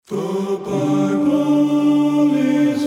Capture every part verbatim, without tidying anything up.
The Bible is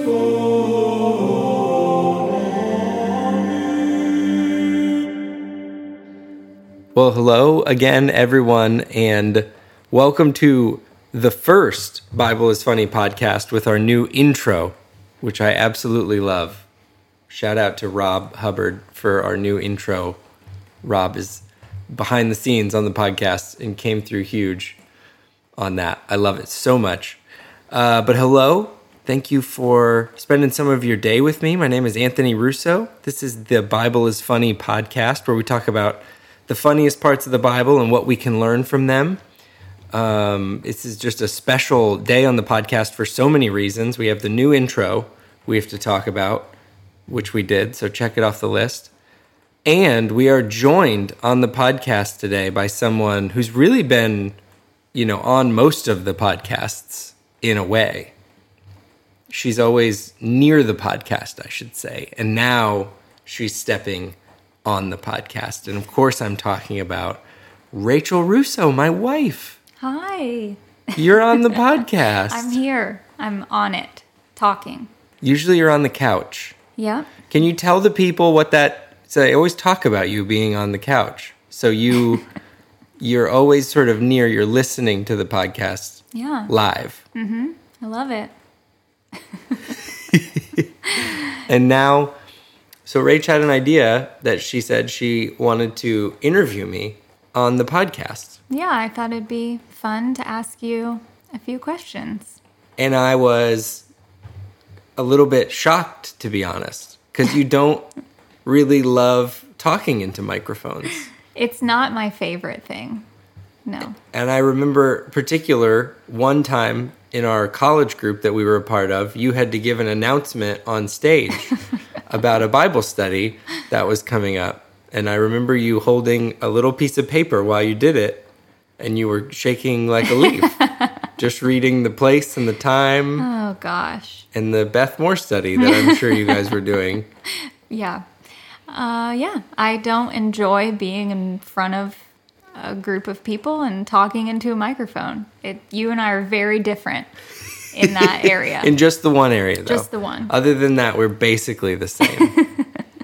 funny. Well, hello again, everyone, and welcome to the first Bible is Funny podcast with our new intro, which I absolutely love. Shout out to Rob Hubbard for our new intro. Rob is behind the scenes on the podcast and came through huge on that. I love it so much. Uh, but hello, thank you for spending some of your day with me. My name is Anthony Russo. This is the Bible is Funny podcast, where we talk about the funniest parts of the Bible and what we can learn from them. Um, this is just a special day on the podcast for so many reasons. We have the new intro we have to talk about, which we did, so check it off the list. And we are joined on the podcast today by someone who's really been, you know, on most of the podcasts in a way. She's always near the podcast, I should say. And now she's stepping on the podcast. And of course, I'm talking about Rachel Russo, my wife. Hi. You're on the podcast. I'm here. I'm on it, talking. Usually you're on the couch. Yep. Can you tell the people what that... So I always talk about you being on the couch. So you... You're always sort of near, you're listening to the podcast yeah. live. Mm-hmm. I love it. And now, so Rach had an idea that she said she wanted to interview me on the podcast. Yeah, I thought it'd be fun to ask you a few questions. And I was a little bit shocked, to be honest, because you don't really love talking into microphones. It's not my favorite thing. No. And I remember particular one time in our college group that we were a part of, you had to give an announcement on stage about a Bible study that was coming up. And I remember you holding a little piece of paper while you did it, and you were shaking like a leaf, just reading the place and the time. Oh, gosh. And the Beth Moore study that I'm sure you guys were doing. Yeah. Uh, yeah, I don't enjoy being in front of a group of people and talking into a microphone. It, you and I are very different in that area. In just the one area, though. Just the one. Other than that, we're basically the same.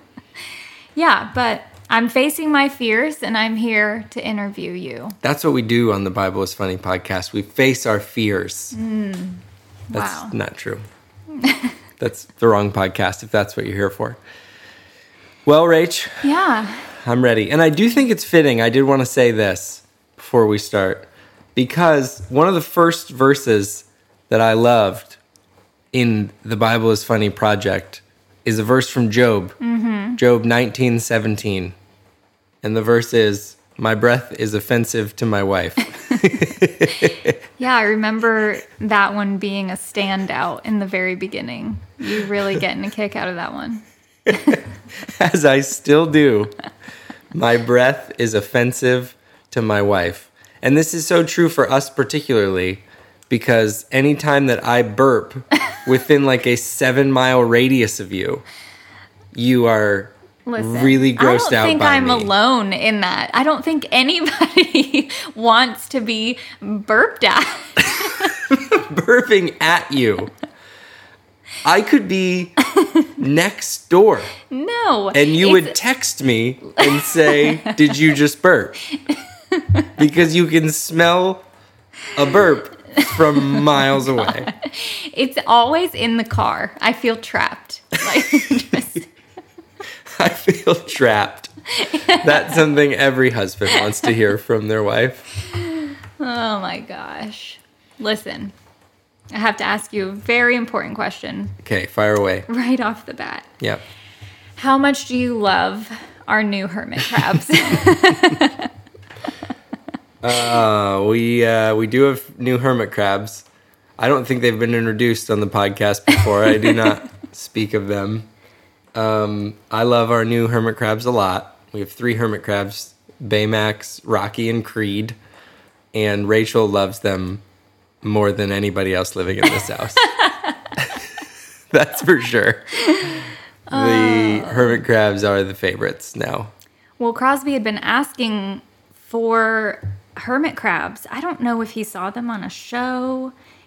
Yeah, but I'm facing my fears, and I'm here to interview you. That's what we do on the Bible is Funny podcast. We face our fears. Mm, that's wow. not true. That's the wrong podcast if that's what you're here for. Well, Rach. Yeah. I'm ready. And I do think it's fitting. I did want to say this before we start. Because one of the first verses that I loved in the Bible is Funny project is a verse from Job. Mm-hmm. Job nineteen seventeen. And the verse is, "My breath is offensive to my wife." Yeah, I remember that one being a standout in the very beginning. You really getting a kick out of that one. As I still do. My breath is offensive to my wife. And this is so true for us particularly, because anytime that I burp within like a seven mile radius of you, you are Listen, really grossed out by me. I don't think I'm alone in that. I don't think anybody wants to be burped at. Burping at you. I could be next door. No. And you would text me and say, "Did you just burp?" Because you can smell a burp from miles away. It's always in the car. I feel trapped. Like, just... I feel trapped. That's something every husband wants to hear from their wife. Oh my gosh. Listen. I have to ask you a very important question. Okay, fire away. Right off the bat. Yep. How much do you love our new hermit crabs? uh, we uh, we do have new hermit crabs. I don't think they've been introduced on the podcast before. I do not speak of them. Um, I love our new hermit crabs a lot. We have three hermit crabs, Baymax, Rocky, and Creed. And Rachel loves them more than anybody else living in this house. That's for sure. The uh, hermit crabs are the favorites now. Well, Crosby had been asking for hermit crabs. I don't know if he saw them on a show. He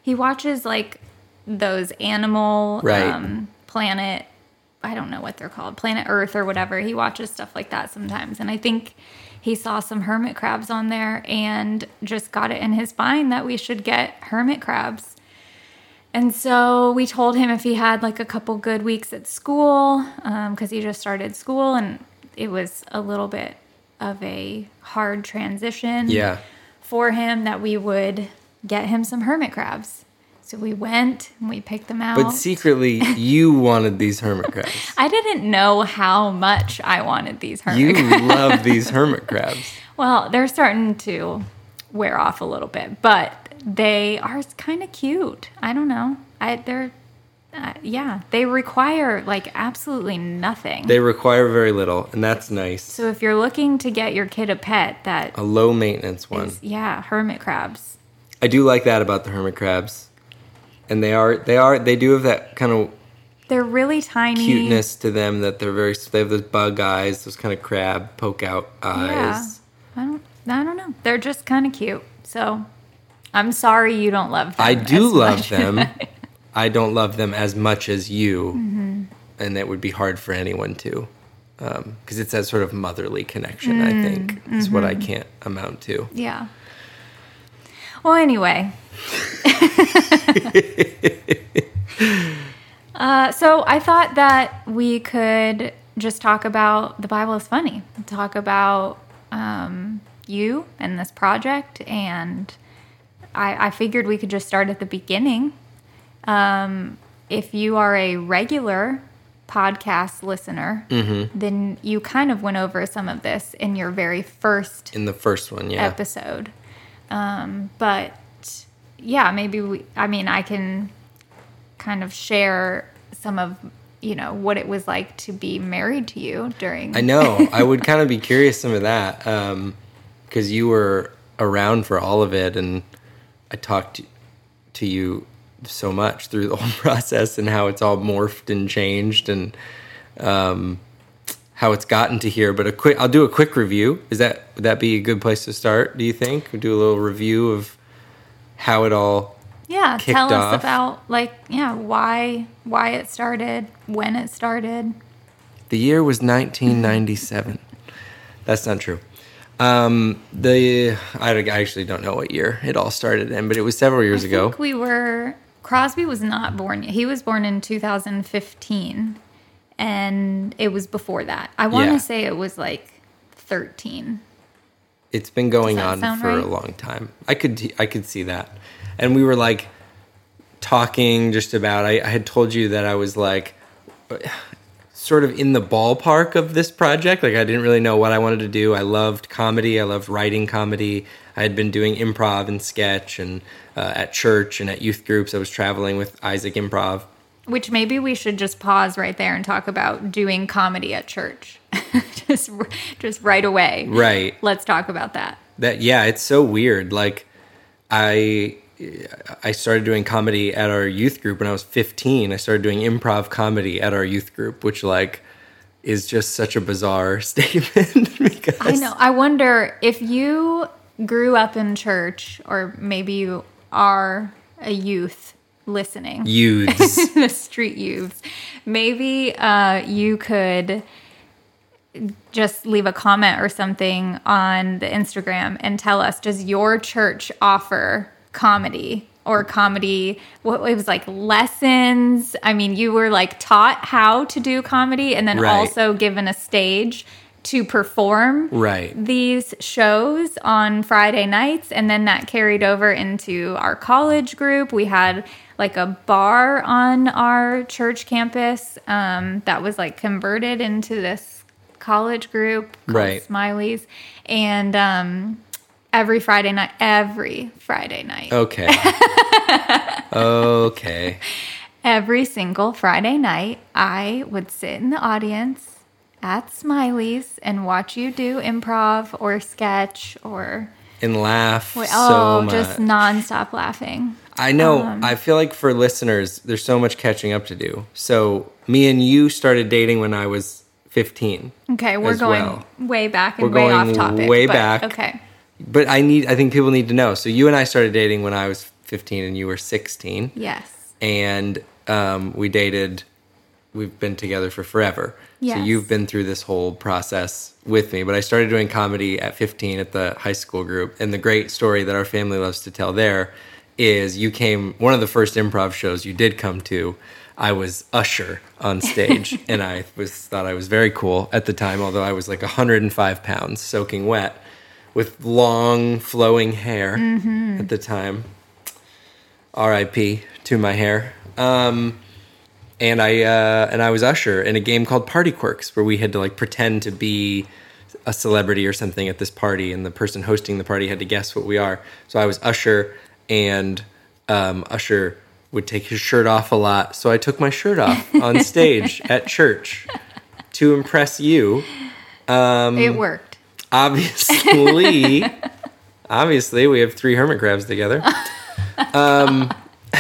he watches like those animal Right. um, planet. I don't know what they're called, Planet Earth or whatever. He watches stuff like that sometimes, and I think he saw some hermit crabs on there and just got it in his mind that we should get hermit crabs. And so we told him if he had like a couple good weeks at school, because um, he just started school and it was a little bit of a hard transition Yeah. for him, that we would get him some hermit crabs. So we went and we picked them out. But secretly, you wanted these hermit crabs. I didn't know how much I wanted these hermit You crabs. love these hermit crabs. Well, they're starting to wear off a little bit, but they are kind of cute. I don't know. I they're uh, yeah, they require like absolutely nothing. They require very little, and that's nice. So if you're looking to get your kid a pet that A low maintenance one. is, yeah, hermit crabs. I do like that about the hermit crabs. And they are they are they do have that kind of They're really tiny. cuteness to them, that they're very they have those bug eyes, those kind of crab poke out eyes. Yeah. I don't I don't know. They're just kind of cute. So I'm sorry you don't love them. I do as love much. them. I don't love them as much as you, Mm-hmm. and it would be hard for anyone to, because it's that sort of motherly connection. I think Mm-hmm. is what I can't amount to. Yeah. Well, anyway. uh, so I thought that we could just talk about the Bible is funny. Talk about um, you and this project. And I, I figured we could just start at the beginning. Um, if you are a regular podcast listener, then you kind of went over some of this in your very first In the first one, yeah. episode. Um, but yeah, maybe we, I mean, I can kind of share some of, you know, what it was like to be married to you during. I know. I would kind of be curious some of that, because you were around for all of it, and I talked to, to you so much through the whole process, and how it's all morphed and changed, and um, how it's gotten to here. But a quick, I'll do a quick review. Is that would that be a good place to start? Do you think? We'll do a little review of how it all. yeah, kicked tell us off. about like, yeah, why, why it started, when it started. The year was nineteen ninety-seven. That's not true. Um, the I, I actually don't know what year it all started in, but it was several years I ago. think we were, Crosby was not born yet. He was born in two thousand fifteen, and it was before that. I want to Yeah. say it was like thirteen. It's been going Does that on sound for right? a long time. I could I could see that, and we were like talking just about. I, I had told you that I was like sort of in the ballpark of this project. Like I didn't really know what I wanted to do. I loved comedy. I loved writing comedy. I had been doing improv and sketch, and uh, at church and at youth groups. I was traveling with Isaac Improv. Which maybe we should just pause right there and talk about doing comedy at church. just just right away. Right. Let's talk about that. That yeah, it's so weird. Like I I started doing comedy at our youth group when I was fifteen. I started doing improv comedy at our youth group, which like is just such a bizarre statement because I know. I wonder if you grew up in church, or maybe you are a youth listening. youths. The street youths. Maybe uh, you could just leave a comment or something on the Instagram and tell us, does your church offer comedy or comedy? What it was like lessons? I mean, you were like taught how to do comedy and then Right. also given a stage to perform Right. these shows on Friday nights, and then that carried over into our college group. We had like a bar on our church campus um, that was like converted into this college group called Right. Smiley's, and um, every Friday night, every Friday night, Okay. Okay. every single Friday night, I would sit in the audience at Smiley's and watch you do improv or sketch or And laugh Wait, so oh, much. just nonstop laughing. I know. Um, I feel like for listeners, there's so much catching up to do. So me and you started dating when I was fifteen. Okay, we're as going well. way back and We're way going off topic. way but- back. Okay. But I need. I think people need to know. So you and I started dating when I was fifteen and you were sixteen. Yes. And um, we dated, we've been together for forever. Yes. So you've been through this whole process with me. But I started doing comedy at fifteen at the high school group. And the great story that our family loves to tell there is you came, one of the first improv shows you did come to, I was usher on stage. And I was thought I was very cool at the time, although I was like one hundred five pounds soaking wet with long flowing hair mm-hmm. at the time. R I P to my hair. Um, and I uh, and I was usher in a game called Party Quirks, where we had to like pretend to be a celebrity or something at this party, and the person hosting the party had to guess what we are. So I was usher, and um, usher would take his shirt off a lot, so I took my shirt off on stage at church to impress you. Um, it worked. Obviously, obviously, we have three hermit crabs together. Um,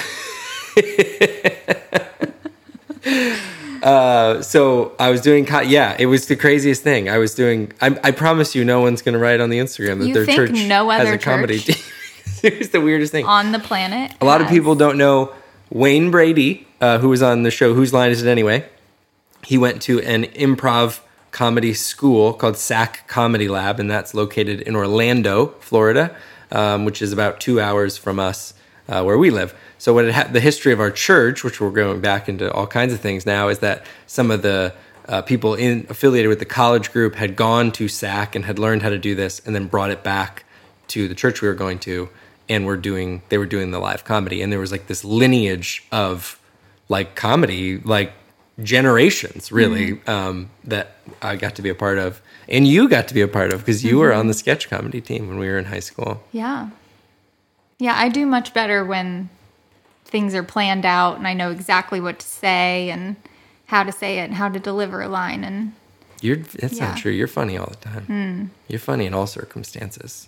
uh, so I was doing, co- yeah, it was the craziest thing. I was doing, I, I promise you no one's going to write on the Instagram that you their think church no other has a comedy church team. It was the weirdest thing. On the planet. A lot has. of people don't know Wayne Brady, uh, who was on the show Whose Line Is It Anyway? He went to an improv comedy school called S A C Comedy Lab, and that's located in Orlando, Florida, um, which is about two hours from us. Uh, where we live. So what it ha- the history of our church, which we're going back into all kinds of things now, is that some of the uh, people in affiliated with the college group had gone to S A C and had learned how to do this, and then brought it back to the church we were going to, and were doing they were doing the live comedy, and there was like this lineage of like comedy, like generations really, mm-hmm. um, that I got to be a part of, and you got to be a part of because you mm-hmm. were on the sketch comedy team when we were in high school. Yeah. Yeah, I do much better when things are planned out and I know exactly what to say and how to say it and how to deliver a line. And you're that's yeah. not true. You're funny all the time. Mm. You're funny in all circumstances.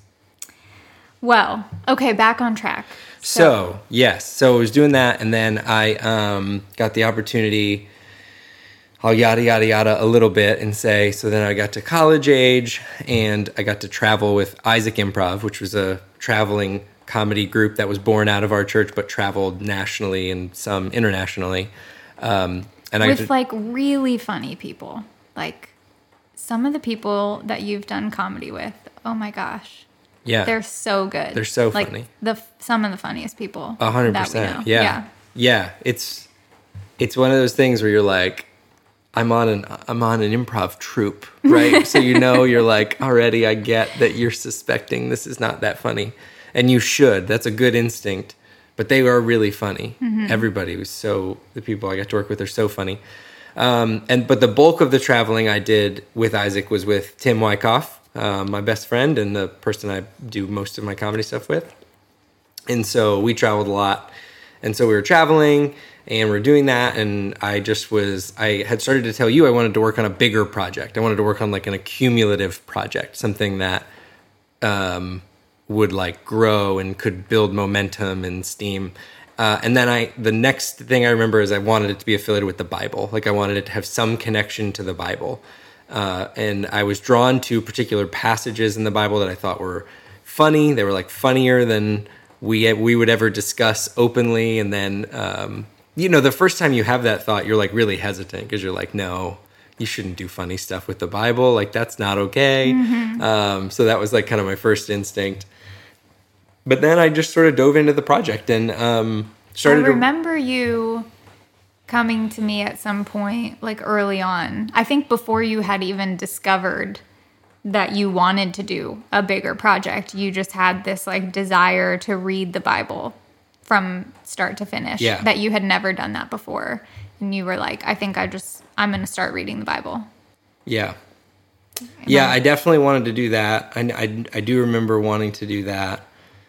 Well, okay, back on track. So, so yes, so I was doing that, and then I um, got the opportunity. I'll yada yada yada a little bit and say. So then I got to college age, and I got to travel with Isaac Improv, which was a traveling comedy group that was born out of our church but traveled nationally and some internationally. Um, and With I like really funny people. Like some of the people that you've done comedy with, oh my gosh. Yeah. They're so good. They're so like funny. The Some of the funniest people. A hundred percent. Yeah. yeah. Yeah. It's it's one of those things where you're like, I'm on an I'm on an improv troupe, right? So you know you're like, already I get that you're suspecting this is not that funny. And you should. That's a good instinct. But they are really funny. Mm-hmm. Everybody was so... The people I got to work with are so funny. Um, and But the bulk of the traveling I did with Isaac was with Tim Wyckoff, um, my best friend and the person I do most of my comedy stuff with. And so we traveled a lot. And so we were traveling and we we're doing that. And I just was... I had started to tell you I wanted to work on a bigger project. I wanted to work on like an accumulative project. Something that... Um, would like grow and could build momentum and steam. Uh, and then I, the next thing I remember is I wanted it to be affiliated with the Bible. Like I wanted it to have some connection to the Bible. Uh, and I was drawn to particular passages in the Bible that I thought were funny. They were like funnier than we, we would ever discuss openly. And then, um, you know, the first time you have that thought, you're like really hesitant because you're like, no, you shouldn't do funny stuff with the Bible. Like that's not okay. Mm-hmm. Um, so that was like kind of my first instinct. But then I just sort of dove into the project and um, started. I remember to... you coming to me at some point, like early on. I think before you had even discovered that you wanted to do a bigger project, you just had this like desire to read the Bible from start to finish. Yeah. That you had never done that before, and you were like, "I think I just I'm going to start reading the Bible." Yeah. Am yeah, I... I definitely wanted to do that. I, I, I do remember wanting to do that.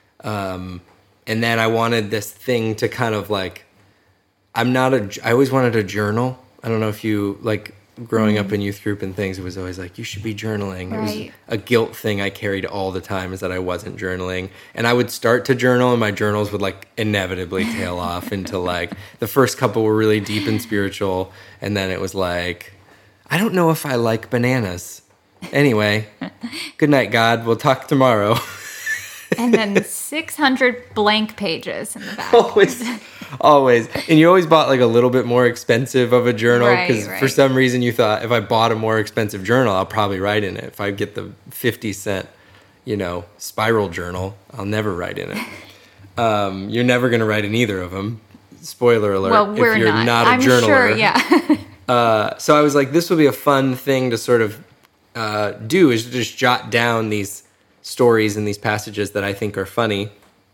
Um, and then I wanted this thing to kind of like, I'm not a, I always wanted a journal. I don't know if you like growing mm. up in youth group and things, it was always like, you should be journaling. Right. It was a guilt thing I carried all the time is that I wasn't journaling. And I would start to journal and my journals would like inevitably tail off into like, the first couple were really deep and spiritual. And then it was like, I don't know if I like bananas. Anyway, good night, God. We'll talk tomorrow. And then six hundred blank pages in the back. Always, always. And you always bought like a little bit more expensive of a journal because Right, right. for some reason you thought if I bought a more expensive journal, I'll probably write in it. If I get the fifty cent, you know, spiral journal, I'll never write in it. Um, you're never going to write in either of them. Spoiler alert. Well, we're if you're not. not, a I'm journaler. sure, yeah. uh, so I was like, this will be a fun thing to sort of uh, do is to just jot down these stories and these passages that I think are funny.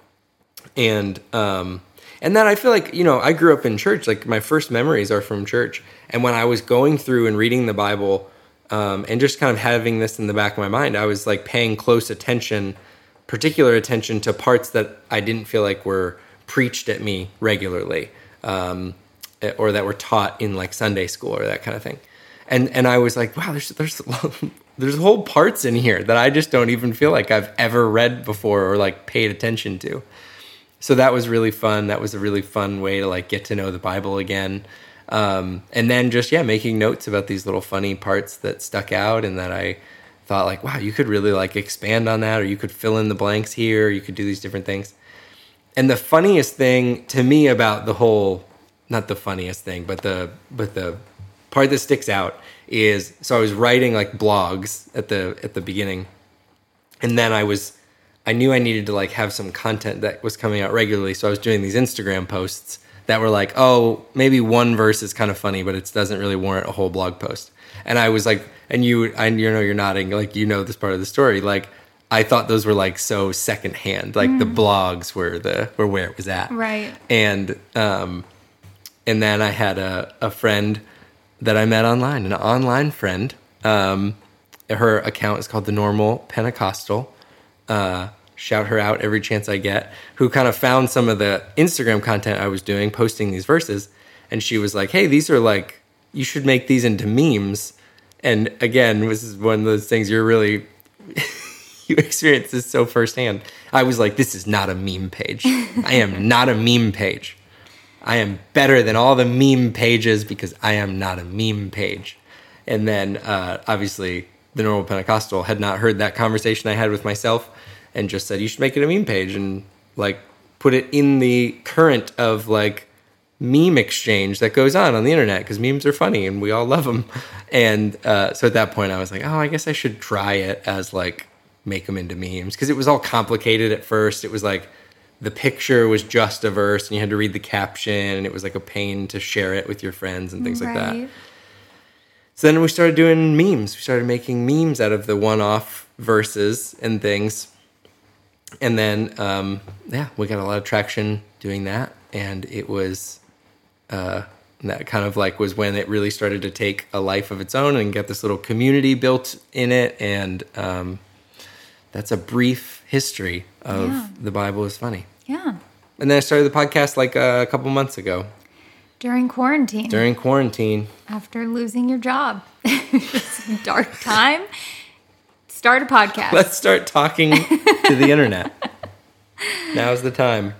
And um, and then I feel like, you know, I grew up in church. Like my first memories are from church. And when I was going through and reading the Bible um, and just kind of having this in the back of my mind, I was like paying close attention, particular attention to parts that I didn't feel like were preached at me regularly um, or that were taught in like Sunday school or that kind of thing. And and I was like, wow, there's there's there's whole parts in here that I just don't even feel like I've ever read before or like paid attention to. So that was really fun. That was a really fun way to like get to know the Bible again. Um, and then just, yeah, making notes about these little funny parts that stuck out and that I thought like, wow, you could really like expand on that, or you could fill in the blanks here. You could do these different things. And the funniest thing to me about the whole, not the funniest thing, but the, but the part that sticks out is, so I was writing like blogs at the, at the beginning. And then I was, I knew I needed to like have some content that was coming out regularly. So I was doing these Instagram posts that were like, oh, maybe one verse is kind of funny, but it doesn't really warrant a whole blog post. And I was like, and you, I you know, you're nodding, like, you know, this part of the story. Like, I thought those were like so secondhand, like mm. the blogs were the, were where it was at. Right. And, um, and then I had a, a friend that I met online, an online friend. Um, her account is called The Normal Pentecostal. Uh, shout her out every chance I get, who kind of found some of the Instagram content I was doing, posting these verses. And she was like, hey, these are like, you should make these into memes. And again, this is one of those things you're really, you experience this so firsthand. I was like, this is not a meme page. I am not a meme page. I am better than all the meme pages because I am not a meme page. And then uh, obviously the Normal Pentecostal had not heard that conversation I had with myself and just said, you should make it a meme page and like put it in the current of like meme exchange that goes on on the internet because memes are funny and we all love them. And uh, so at that point I was like, oh, I guess I should try it as like make them into memes, because it was all complicated at first. It was like the picture was just a verse and you had to read the caption and it was like a pain to share it with your friends and things right. like that. So then we started doing memes. We started making memes out of the one-off verses and things. And then, um, yeah, we got a lot of traction doing that. And it was, uh, that kind of like was when it really started to take a life of its own and get this little community built in it. And um, that's a brief history of yeah. The Bible is Funny. Yeah. And then I started the podcast like uh, a couple months ago. During quarantine. During quarantine. After losing your job. It's a dark time. Start a podcast. Let's start talking to the internet. Now's the time.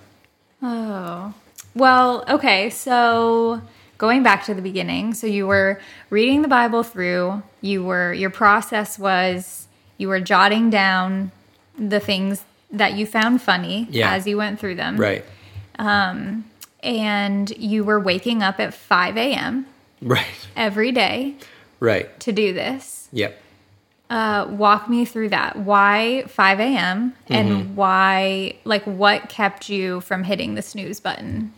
Oh. Well, okay, so going back to the beginning, so you were reading the Bible through, you were your process was you were jotting down the things that you found funny yeah. as you went through them. Right. Um, and you were waking up at five a.m. Right. every day. Right. To do this. Yep. Uh, walk me through that. Why five a.m. and mm-hmm. why, like, what kept you from hitting the snooze button?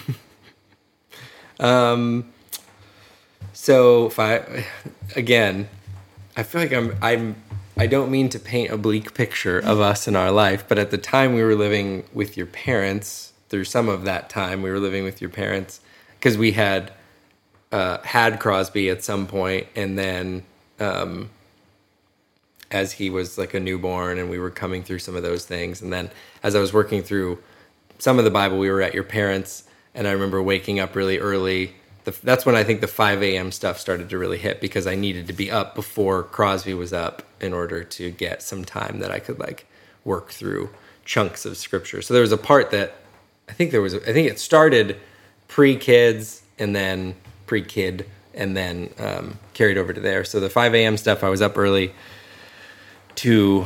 um. So five again. I feel like I'm. I'm. I don't mean to paint a bleak picture of us in our life, but at the time we were living with your parents. Through some of that time, we were living with your parents because we had uh, had Crosby at some point, and then. Um, as he was like a newborn and we were coming through some of those things. And then as I was working through some of the Bible, we were at your parents' and I remember waking up really early. The, that's when I think the five a.m. stuff started to really hit because I needed to be up before Crosby was up in order to get some time that I could like work through chunks of scripture. So there was a part that I think there was, a, I think it started pre-kids and then pre-kid and then um, carried over to there. So the five a.m. stuff, I was up early to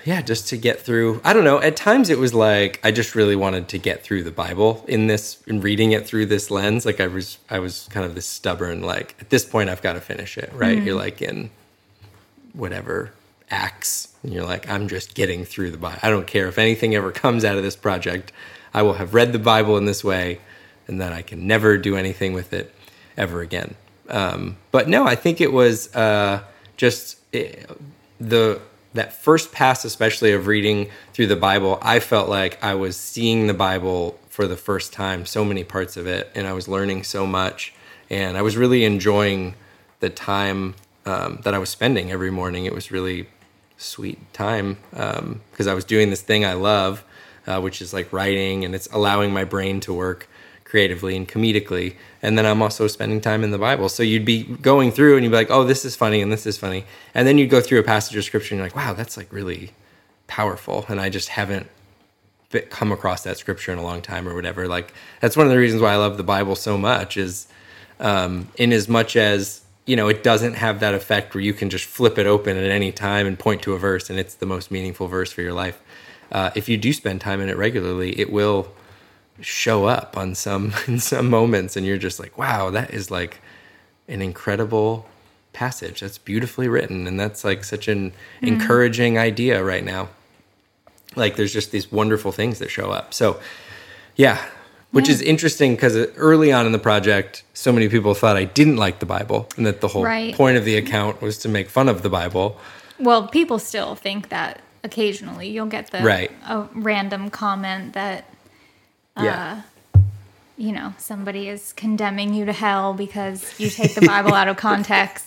yeah, just to get through. I don't know. At times it was like I just really wanted to get through the Bible in this, in reading it through this lens. Like I was, I was kind of this stubborn. Like at this point, I've got to finish it. Right? Mm-hmm. You're like in whatever Acts, and you're like, I'm just getting through the Bible. I don't care if anything ever comes out of this project. I will have read the Bible in this way, and then I can never do anything with it ever again. Um, but no, I think it was uh, just it, the. That first pass, especially of reading through the Bible, I felt like I was seeing the Bible for the first time, so many parts of it, and I was learning so much, and I was really enjoying the time um, that I was spending every morning. It was really sweet time because um, I was doing this thing I love, uh, which is like writing, and it's allowing my brain to work creatively and comedically. And then I'm also spending time in the Bible. So you'd be going through and you'd be like, oh, this is funny and this is funny. And then you'd go through a passage of scripture and you're like, wow, that's like really powerful. And I just haven't come across that scripture in a long time or whatever. Like that's one of the reasons why I love the Bible so much is um, in as much as, you know, it doesn't have that effect where you can just flip it open at any time and point to a verse and it's the most meaningful verse for your life. Uh, if you do spend time in it regularly, it will show up on some in some moments and you're just like, wow, that is like an incredible passage. That's beautifully written, and that's like such an mm-hmm. encouraging idea right now. Like there's just these wonderful things that show up. So yeah, which yeah. is interesting because early on in the project, so many people thought I didn't like the Bible and that the whole right. point of the account was to make fun of the Bible. Well, people still think that occasionally. You'll get the right. a random comment that Uh, yeah. you know, somebody is condemning you to hell because you take the Bible out of context.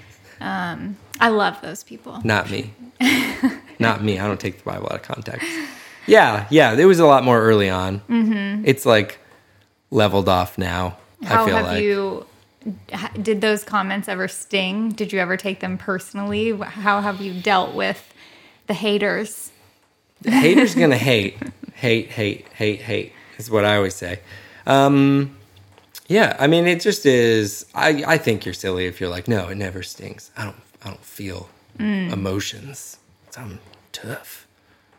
Um, I love those people. Not me. Not me. I don't take the Bible out of context. Yeah, yeah. There was a lot more early on. Mm-hmm. It's like leveled off now. How I feel have like. you? Did those comments ever sting? Did you ever take them personally? How have you dealt with the haters? The haters gonna hate, hate, hate, hate, hate. Is what I always say. Um, yeah, I mean, it just is. I, I think you're silly if you're like, no, it never stings. I don't I don't feel mm. emotions. I'm tough,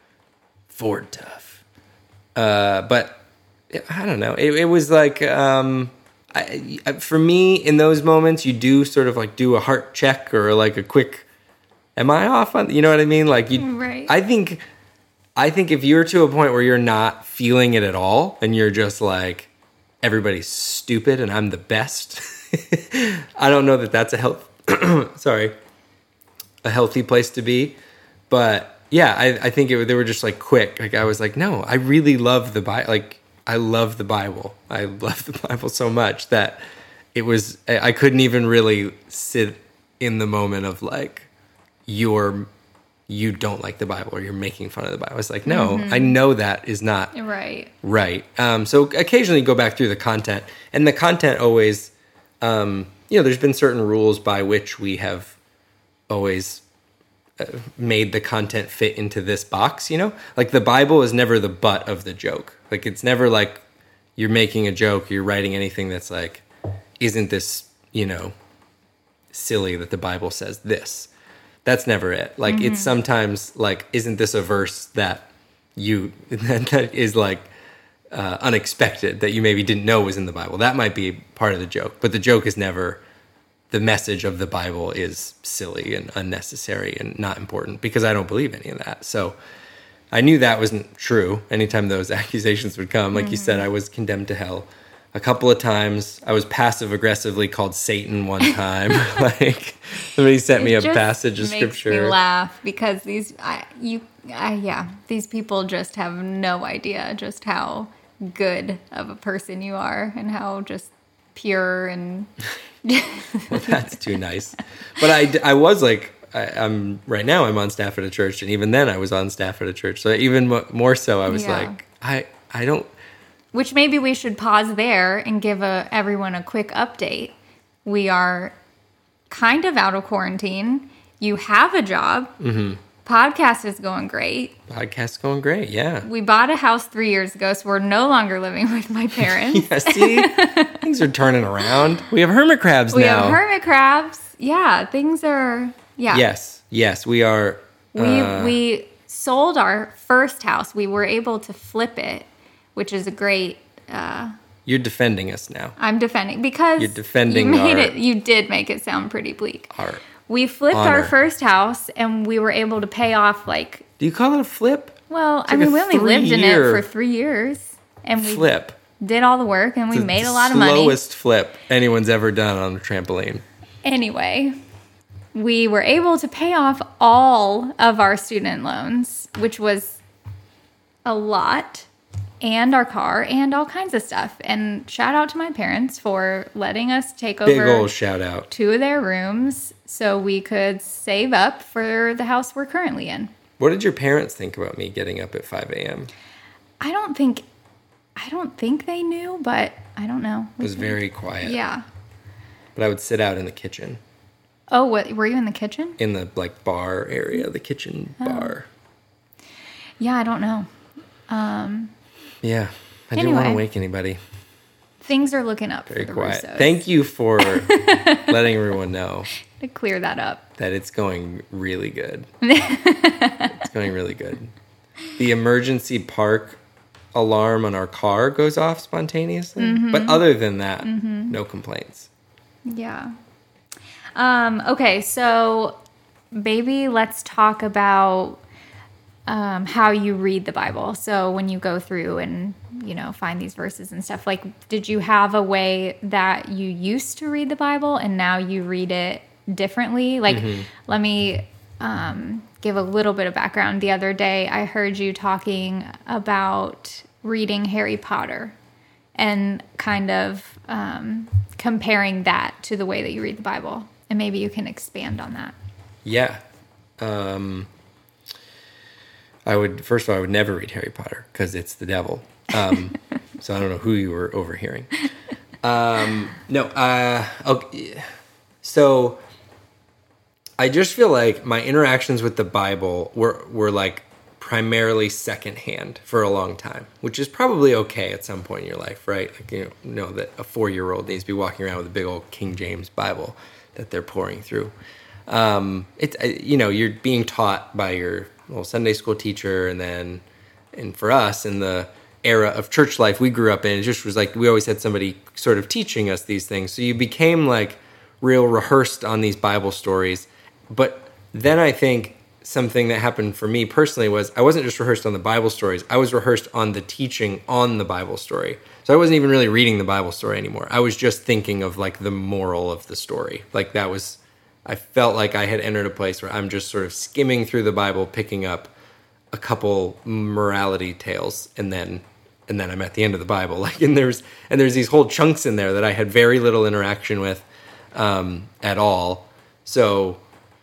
Ford tough. Uh, but I don't know. It, it was like um, I, I, for me in those moments, you do sort of like do a heart check or like a quick. Am I off on? You know what I mean? Like you. Right. I think. I think if you're to a point where you're not feeling it at all and you're just like, everybody's stupid and I'm the best, I don't know that that's a health, sorry, a healthy place to be. But yeah, I, I think it, they were just like quick. Like I was like, no, I really love the Bible. Like I love the Bible. I love the Bible so much that it was, I couldn't even really sit in the moment of like, you're you don't like the Bible or you're making fun of the Bible. It's like, no, mm-hmm. I know that is not right. Right. Um, so occasionally go back through the content, and the content always, um, you know, there's been certain rules by which we have always uh, made the content fit into this box, you know, like the Bible is never the butt of the joke. Like it's never like you're making a joke, you're writing anything that's like, isn't this, you know, silly that the Bible says this? That's never it. Like, mm-hmm. it's sometimes like, isn't this a verse that you, that, that is like uh, unexpected that you maybe didn't know was in the Bible? That might be part of the joke. But the joke is never, the message of the Bible is silly and unnecessary and not important because I don't believe any of that. So I knew that wasn't true. Anytime those accusations would come, like mm-hmm. you said, I was condemned to hell a couple of times. I was passive aggressively called Satan one time. Like somebody sent me a passage of scripture. It makes me laugh because these, I, you, I, yeah, these people just have no idea just how good of a person you are and how just pure and. Well, that's too nice. But I, I was like, I, I'm right now. I'm on staff at a church, and even then, I was on staff at a church. So even mo- more so, I was yeah. like, I, I don't. Which maybe we should pause there and give a, everyone a quick update. We are kind of out of quarantine. You have a job. Mm-hmm. Podcast is going great. Podcast's going great, yeah. We bought a house three years ago, so we're no longer living with my parents. Yeah, see? Things are turning around. We have hermit crabs we now. We have hermit crabs. Yeah, things are, yeah. Yes, yes, we are. We, uh, we sold our first house. We were able to flip it, which is a great. Uh, You're defending us now. I'm defending because You're defending you made our, it. You did make it sound pretty bleak. Our we flipped honor. our first house, and we were able to pay off like. Do you call it a flip? Well, It's I like mean, a we only lived in it three-year for three years, and we Flip. did all the work, and we It's made the a lot of money. Slowest flip anyone's ever done on a trampoline. Anyway, we were able to pay off all of our student loans, which was a lot, and our car, and all kinds of stuff. And shout out to my parents for letting us take Big over old shout out. two of their rooms so we could save up for the house we're currently in. What did your parents think about me getting up at five a.m.? I don't think, I don't think they knew, but I don't know. It was very quiet. Yeah. But I would sit out in the kitchen. Oh, what, were you in the kitchen? In the like bar area, the kitchen Oh. bar. Yeah, I don't know. Um, Yeah. I didn't want to Anyway. wake anybody. things are looking up Very for the quiet. Russos. Thank you for letting everyone know To clear that up. that it's going really good. It's going really good. The emergency park alarm on our car goes off spontaneously. Mm-hmm. But other than that, no complaints. Yeah. Um, okay, so baby, let's talk about um, how you read the Bible. So when you go through and, you know, find these verses and stuff, like, did you have a way that you used to read the Bible and now you read it differently? Like, Mm-hmm. let me um, give a little bit of background. The other day, I heard you talking about reading Harry Potter and kind of um, comparing that to the way that you read the Bible. And maybe you can expand on that. Yeah. Um, I would, first of all, I would never read Harry Potter because it's the devil. Um, so I don't know who you were overhearing. Um, no, uh, okay. So I just feel like my interactions with the Bible were, were like primarily secondhand for a long time, which is probably okay at some point in your life, right? Like, you know, know that a four-year-old needs to be walking around with a big old King James Bible that they're pouring through. Um, it's, you know, you're being taught by your little Sunday school teacher, and then, and for us in the era of church life we grew up in, it just was like, we always had somebody sort of teaching us these things. So you became like real rehearsed on these Bible stories. But then I think something that happened for me personally was I wasn't just rehearsed on the Bible stories. I was rehearsed on the teaching on the Bible story. So I wasn't even really reading the Bible story anymore. I was just thinking of like the moral of the story. Like that was, I felt like I had entered a place where I'm just sort of skimming through the Bible, picking up a couple morality tales, and then and then I'm at the end of the Bible. Like, and there's and there's these whole chunks in there that I had very little interaction with um, at all. So,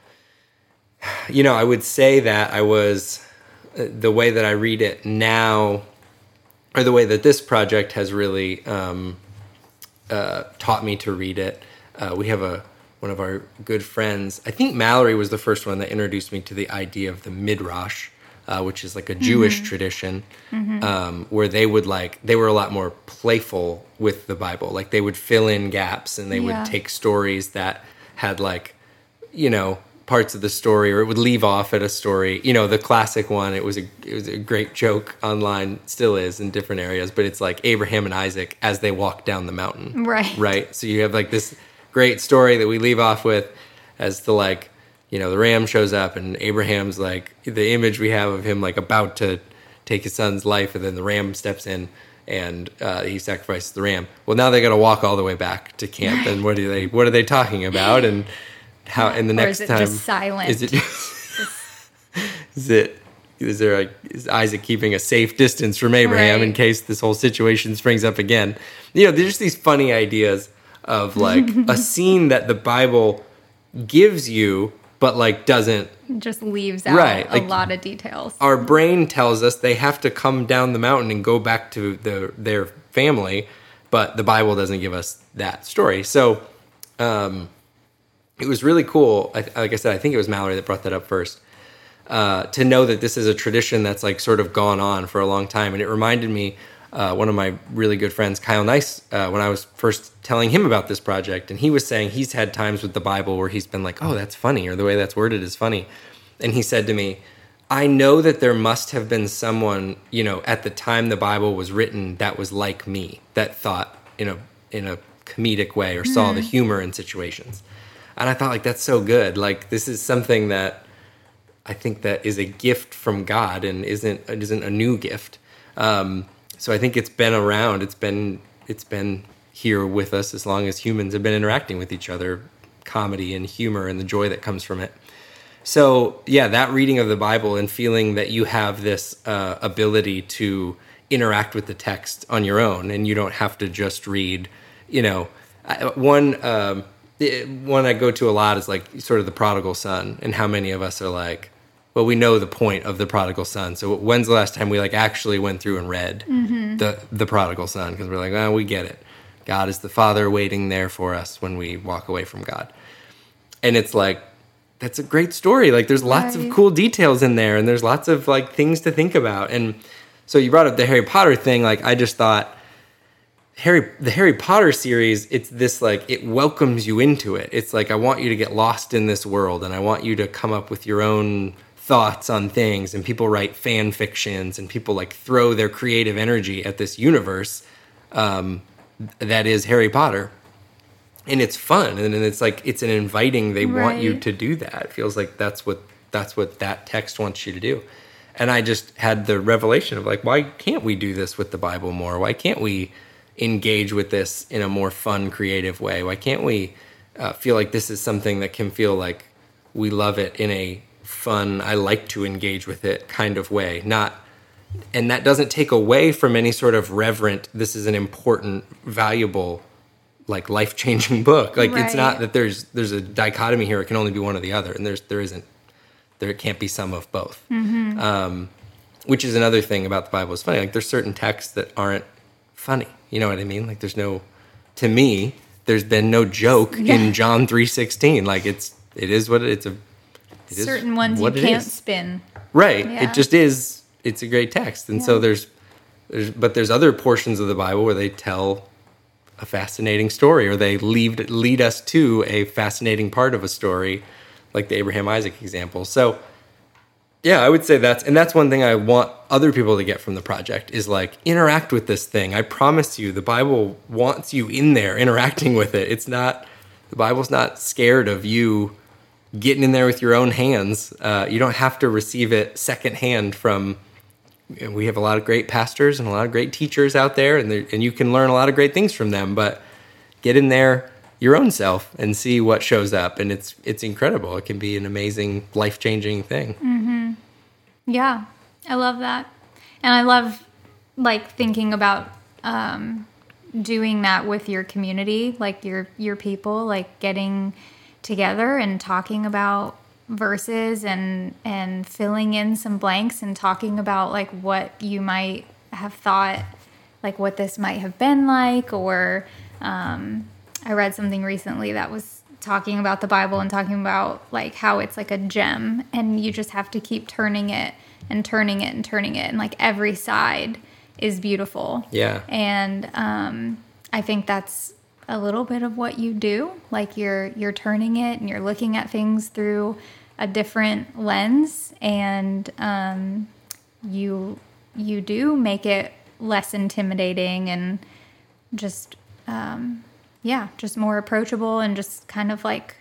you know, I would say that I was the way that I read it now, or the way that this project has really um, uh, taught me to read it. Uh, we have a one of our good friends. I think Mallory was the first one that introduced me to the idea of the Midrash, uh, which is like a Jewish mm-hmm. tradition, mm-hmm. Um, where they would like, they were a lot more playful with the Bible. Like they would fill in gaps, and they yeah. would take stories that had like, you know, parts of the story, or it would leave off at a story. You know, the classic one, it was a it was a great joke online, still is in different areas, but it's like Abraham and Isaac as they walk down the mountain. Right. Right. So you have like this great story that we leave off with as the like, you know, the ram shows up, and Abraham's like, the image we have of him like about to take his son's life, and then the ram steps in and uh, he sacrifices the ram. Well, now they got to walk all the way back to camp, and what are they what are they talking about? And how in the or next is it time just silent? Is it is it is there like is Isaac keeping a safe distance from Abraham right. in case this whole situation springs up again? You know, there's just these funny ideas of like a scene that the Bible gives you, but like doesn't just leaves out right, a like, lot of details. Our brain tells us they have to come down the mountain and go back to the, their family, but the Bible doesn't give us that story. So um, it was really cool. I, like I said, I think it was Mallory that brought that up first. Uh, to know that this is a tradition that's like sort of gone on for a long time, and it reminded me. Uh, one of my really good friends, Kyle Nice, uh, when I was first telling him about this project, and he was saying he's had times with the Bible where he's been like, oh, that's funny, or the way that's worded is funny. And he said to me, I know that there must have been someone, you know, at the time the Bible was written that was like me, that thought in a in a comedic way or saw mm. the humor in situations. And I thought, like, that's so good. Like, this is something that I think that is a gift from God and isn't isn't a new gift. Um, so I think it's been around. It's been it's been here with us as long as humans have been interacting with each other, comedy and humor and the joy that comes from it. So, yeah, that reading of the Bible and feeling that you have this uh, ability to interact with the text on your own and you don't have to just read, you know, one um, one I go to a lot is like sort of the prodigal son, and how many of us are like, well, we know the point of the prodigal son. So when's the last time we like actually went through and read mm-hmm. the, the prodigal son? Because we're like, well, we get it. God is the Father waiting there for us when we walk away from God. And it's like, that's a great story. Like, there's lots right. of cool details in there, and there's lots of like things to think about. And so you brought up the Harry Potter thing. Like, I just thought Harry, the Harry Potter series, it's this like, it welcomes you into it. It's like, I want you to get lost in this world, and I want you to come up with your own thoughts on things. And people write fan fictions, and people like throw their creative energy at this universe um, that is Harry Potter. And it's fun, and it's like it's an inviting. They right. want you to do that. It feels like that's what that's what that text wants you to do. And I just had the revelation of like, why can't we do this with the Bible more? Why can't we engage with this in a more fun, creative way? Why can't we uh, feel like this is something that can feel like we love it in a fun, I like to engage with it kind of way? Not, and that doesn't take away from any sort of reverent. This is an important, valuable, like life-changing book. Like right. it's not that there's there's a dichotomy here. It can only be one or the other, and there's there isn't. There can't be some of both. Mm-hmm. Um, which is another thing about the Bible. It's funny. Like there's certain texts that aren't funny. You know what I mean? Like there's no, to me, there's been no joke yeah. in John three sixteen. Like it's it is what it, it's a. It certain is ones you can't is. spin. Right. Yeah. It just is. It's a great text, and yeah. so there's, there's but there's other portions of the Bible where they tell a fascinating story, or they lead lead us to a fascinating part of a story, like the Abraham Isaac example. So, yeah, I would say that's, and that's one thing I want other people to get from the project is like, interact with this thing. I promise you, the Bible wants you in there interacting with it. It's not, the Bible's not scared of you getting in there with your own hands. Uh, you don't have to receive it secondhand from. We have a lot of great pastors and a lot of great teachers out there, and and you can learn a lot of great things from them. But get in there your own self and see what shows up, and it's it's incredible. It can be an amazing, life-changing thing. Mm-hmm. Yeah, I love that, and I love like thinking about um, doing that with your community, like your your people, like getting together and talking about verses and and filling in some blanks and talking about like what you might have thought, like what this might have been like, or um, I read something recently that was talking about the Bible and talking about like how it's like a gem, and you just have to keep turning it and turning it and turning it, and like every side is beautiful. Yeah. And um, I think that's a little bit of what you do. Like you're you're turning it and you're looking at things through a different lens, and um, you you do make it less intimidating and just um, yeah, just more approachable, and just kind of like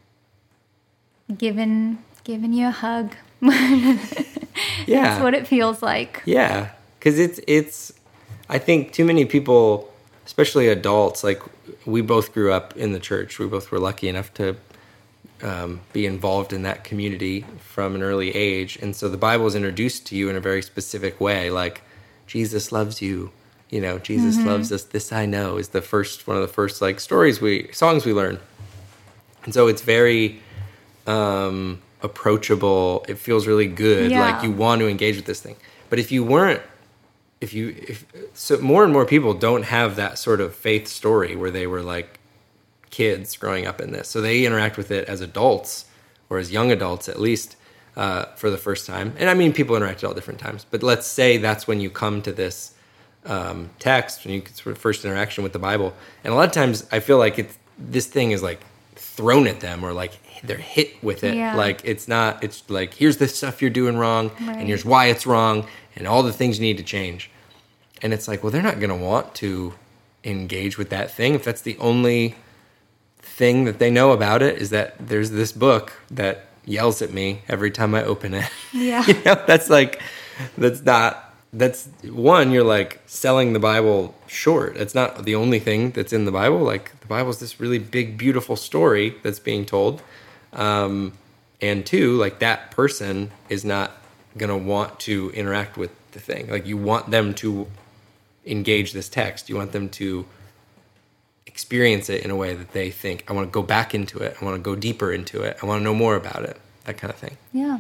giving giving you a hug. Yeah, that's what it feels like. Yeah, because it's it's. I think too many people, especially adults, like we both grew up in the church. We both were lucky enough to um, be involved in that community from an early age. And so the Bible is introduced to you in a very specific way, like Jesus loves you. You know, Jesus mm-hmm. loves us. This I know is the first, one of the first like stories we, songs we learn. And so it's very um, approachable. It feels really good. Yeah. Like you want to engage with this thing. But if you weren't, if you, if so more and more people don't have that sort of faith story where they were like kids growing up in this. So they interact with it as adults, or as young adults at least, uh, for the first time. And I mean, people interact at all different times, but let's say that's when you come to this um, text, when you sort of first interaction with the Bible. And a lot of times I feel like it's, this thing is like thrown at them or like they're hit with it. Yeah. Like it's not, it's like, here's the stuff you're doing wrong Right. and here's why it's wrong and all the things you need to change. And it's like, well, they're not going to want to engage with that thing if that's the only thing that they know about it is that there's this book that yells at me every time I open it. Yeah. You know, that's like, that's not, that's one, you're like selling the Bible short. It's not the only thing that's in the Bible. Like the Bible's this really big, beautiful story that's being told. Um, and two, like that person is not going to want to interact with the thing. Like you want them to engage this text. You want them to experience it in a way that they think, I want to go back into it. I want to go deeper into it. I want to know more about it. That kind of thing. Yeah.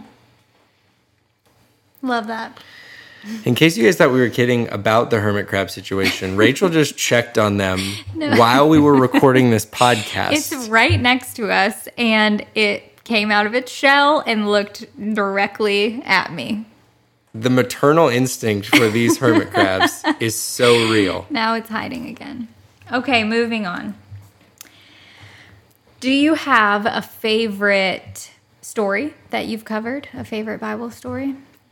Love that. In case you guys thought we were kidding about the hermit crab situation, Rachel just checked on them No. while we were recording this podcast. It's right next to us, and it came out of its shell and looked directly at me. The maternal instinct for these hermit crabs is so real. Now it's hiding again. Okay, moving on. Do you have a favorite story that you've covered? A favorite Bible story?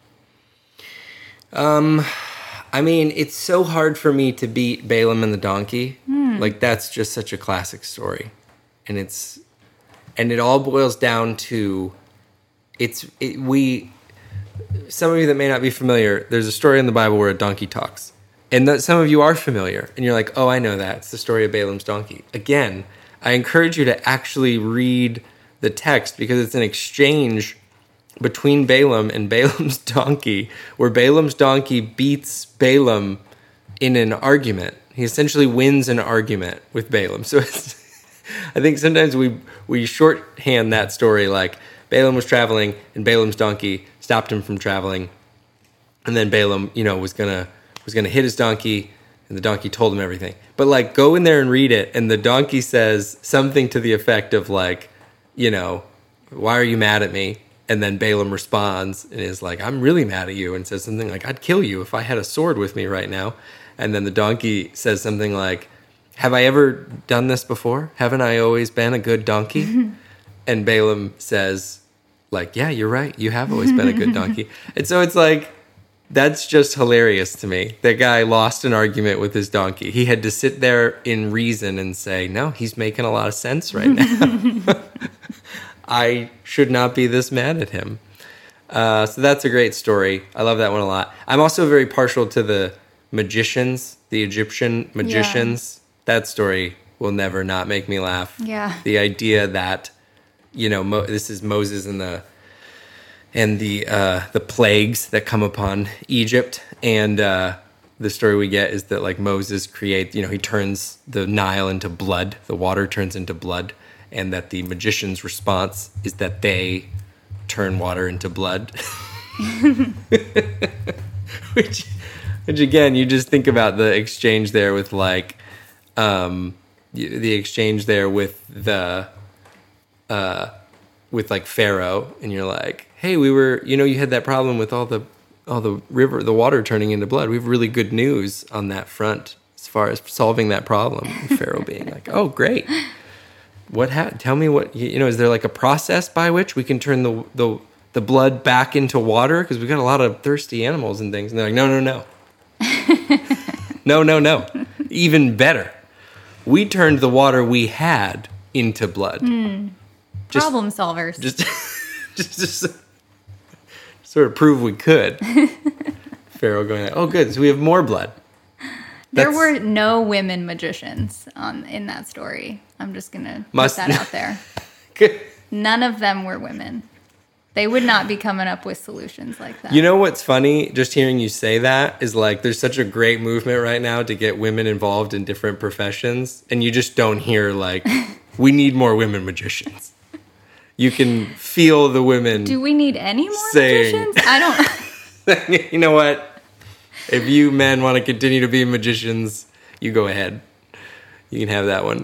Um, I mean, it's so hard for me to beat Balaam and the donkey. Hmm. Like that's just such a classic story, and it's and it all boils down to it's it, we. Some of you that may not be familiar, there's a story in the Bible where a donkey talks, and that some of you are familiar, and you're like, oh, I know that. It's the story of Balaam's donkey. Again, I encourage you to actually read the text because it's an exchange between Balaam and Balaam's donkey, where Balaam's donkey beats Balaam in an argument. He essentially wins an argument with Balaam. So it's, I think sometimes we we shorthand that story like Balaam was traveling and Balaam's donkey stopped him from traveling, and then Balaam, you know, was gonna was gonna hit his donkey, and the donkey told him everything. But like, go in there and read it, and the donkey says something to the effect of like, you know, why are you mad at me? And then Balaam responds and is like, I'm really mad at you, and says something like, I'd kill you if I had a sword with me right now. And then the donkey says something like, have I ever done this before? Haven't I always been a good donkey? And Balaam says, like, yeah, you're right. You have always been a good donkey. And so it's like, that's just hilarious to me. That guy lost an argument with his donkey. He had to sit there in reason and say, no, he's making a lot of sense right now. I should not be this mad at him. Uh, so that's a great story. I love that one a lot. I'm also very partial to the magicians, the Egyptian magicians. Yeah. That story will never not make me laugh. Yeah. The idea that, you know, Mo- this is Moses and the and the uh, the plagues that come upon Egypt, and uh, the story we get is that like Moses creates, you know, he turns the Nile into blood, the water turns into blood. And that the magician's response is that they turn water into blood. which, which again, you just think about the exchange there with like, um, the exchange there with the, uh, with like Pharaoh, and you're like, hey, we were, you know, you had that problem with all the, all the river, the water turning into blood. We have really good news on that front as far as solving that problem. And Pharaoh being like, oh, great. What ha- tell me what, you know, is there like a process by which we can turn the the, the blood back into water? Because we've got a lot of thirsty animals and things. And they're like, no, no, no. no, no, no. Even better. We turned the water we had into blood. Mm. Just, Problem solvers. Just, just, just sort of prove we could. Pharaoh going, like, oh, good. So we have more blood. There That's, were no women magicians on in that story. I'm just going to put that out there. None of them were women. They would not be coming up with solutions like that. You know what's funny? Just hearing you say that is like there's such a great movement right now to get women involved in different professions. And you just don't hear like, we need more women magicians. You can feel the women. Do we need any more saying, magicians? I don't. You know what? If you men want to continue to be magicians, you go ahead. You can have that one.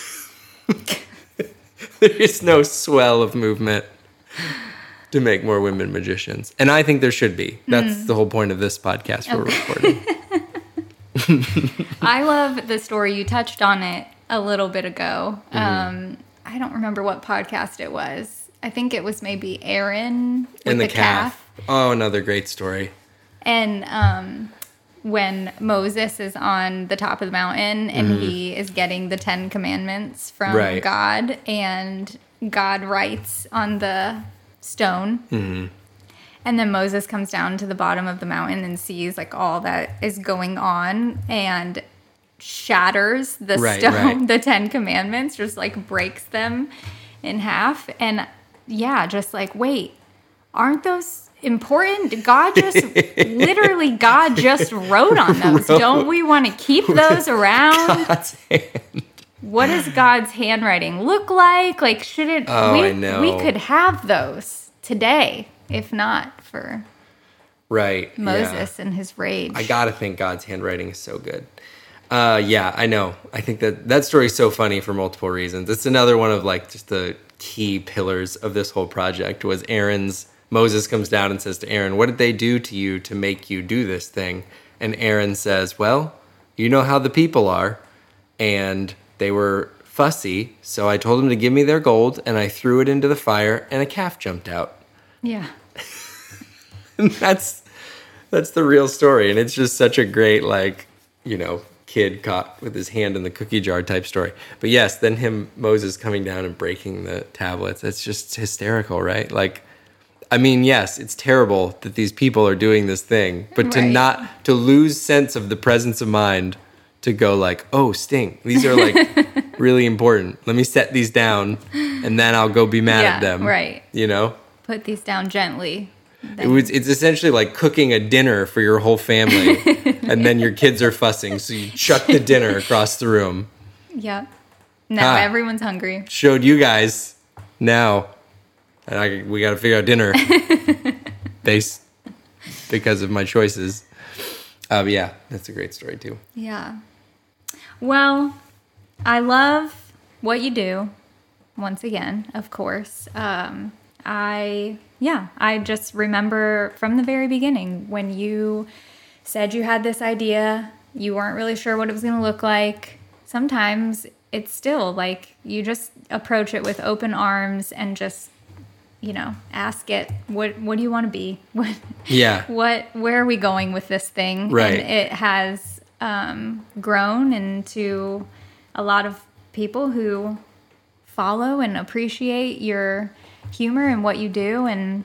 There is no swell of movement to make more women magicians. And I think there should be. That's mm. the whole point of this podcast we're okay. recording. I love the story. You touched on it a little bit ago. Mm-hmm. Um, I don't remember what podcast it was. I think it was maybe Aaron with And the, the calf. calf. Oh, another great story. And um, when Moses is on the top of the mountain and mm-hmm. he is getting the Ten Commandments from right. God, and God writes on the stone. Mm-hmm. And then Moses comes down to the bottom of the mountain and sees like all that is going on and shatters the right, stone, right. the Ten Commandments, just like breaks them in half. And yeah, just like, wait, aren't those important? God just, literally God just wrote on those. Wrote. Don't we want to keep those around? God's hand. What does God's handwriting look like? Like, should it, oh, we, I know. we could have those today. If not for right Moses yeah. and his rage. I gotta think God's handwriting is so good. Uh, yeah, I know. I think that that story is so funny for multiple reasons. It's another one of like just the key pillars of this whole project was Aaron's, Moses comes down and says to Aaron, what did they do to you to make you do this thing? And Aaron says, well, you know how the people are. And they were fussy. So I told them to give me their gold and I threw it into the fire and a calf jumped out. Yeah. that's that's the real story, and it's just such a great, like, you know, kid caught with his hand in the cookie jar type story. But yes, then him Moses coming down and breaking the tablets. It's just hysterical, right? Like, I mean, yes, it's terrible that these people are doing this thing, but to right. not to lose sense of the presence of mind to go like, oh, stink. These are like really important. Let me set these down, and then I'll go be mad yeah, at them. Right. You know. Put these down gently. It was, it's essentially like cooking a dinner for your whole family, and then your kids are fussing, so you chuck the dinner across the room. Yep. Now ha. everyone's hungry. Showed you guys. Now, and I, we got to figure out dinner based because of my choices. Uh, but yeah, that's a great story too. Yeah. Well, I love what you do. Once again, of course. Um, I, yeah, I just remember from the very beginning when you said you had this idea, you weren't really sure what it was going to look like. Sometimes it's still like you just approach it with open arms and just, you know, ask it, what, what do you want to be? What, yeah. What, where are we going with this thing? Right. And it has um, grown into a lot of people who follow and appreciate your humor and what you do. And